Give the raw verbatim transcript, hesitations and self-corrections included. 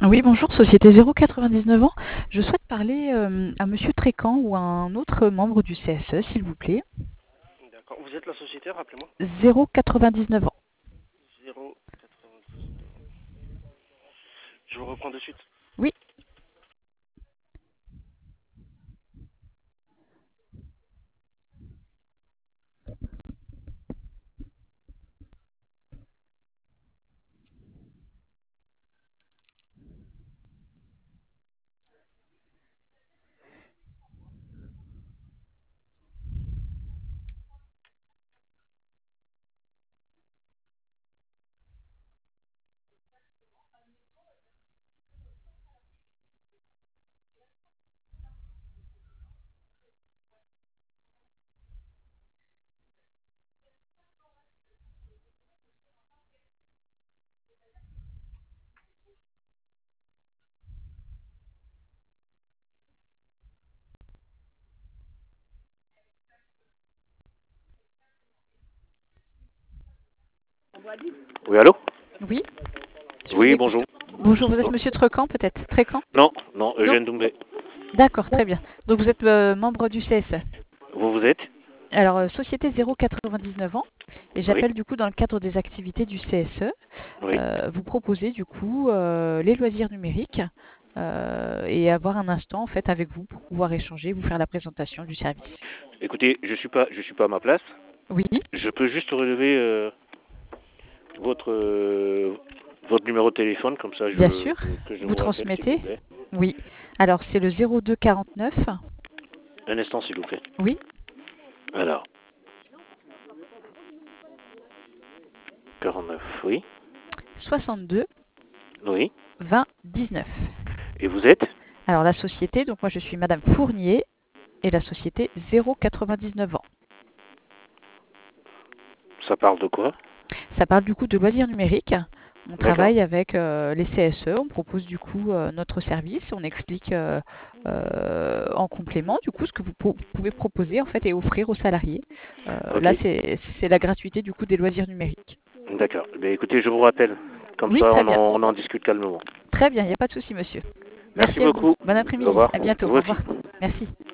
Oui, bonjour, société zéro quatre-vingt-dix-neuf ans. Je souhaite parler euh, à monsieur Trécan ou à un autre membre du C S E, s'il vous plaît. D'accord. Vous êtes la société, rappelez-moi. zéro quatre-vingt-dix-neuf ans. zéro quatre-vingt-dix-neuf. Je vous reprends de suite. Oui, Oui, allô? oui, je vous Oui, écoute. bonjour. Bonjour, vous êtes monsieur Trécan peut-être? Trécan? Non, non, Non? Eugène Doumbé. D'accord, très bien. Donc vous êtes euh, membre du C S E. Vous, vous êtes? Alors, euh, société zéro quatre-vingt-dix-neuf ans, et Oui, j'appelle du coup dans le cadre des activités du C S E, oui. euh, vous proposer du coup euh, les loisirs numériques euh, et avoir un instant en fait avec vous pour pouvoir échanger, vous faire la présentation du service. Écoutez, je suis pas, je suis pas à ma place. Oui, Je peux juste relever euh, votre euh, votre numéro de téléphone, comme ça, bien je sûr. que je Vous vous rappelle, s'il vous transmettez? plaît. Oui. Alors, c'est le zéro deux quarante-neuf. Un instant, s'il vous plaît. Oui. Alors, quarante-neuf, oui, soixante-deux oui. vingt dix-neuf. Et vous êtes? Alors, la société, donc moi je suis Madame Fournier et la société zéro quatre-vingt-dix-neuf ans. Ça parle de quoi? Ça parle du coup de loisirs numériques. On D'accord. travaille avec euh, les C S E, on propose du coup euh, notre service, on explique euh, euh, en complément du coup ce que vous po- pouvez proposer en fait et offrir aux salariés. Euh, Ok. là, c'est c'est la gratuité du coup des loisirs numériques. D'accord. Ben, écoutez, je vous rappelle. Comme Oui, ça, très on bien. en, on en discute calmement. Très bien, il n'y a pas de souci, monsieur. Merci Merci à vous. beaucoup. Bon Au après-midi. revoir. À bientôt. Vous Au aussi. revoir. Merci.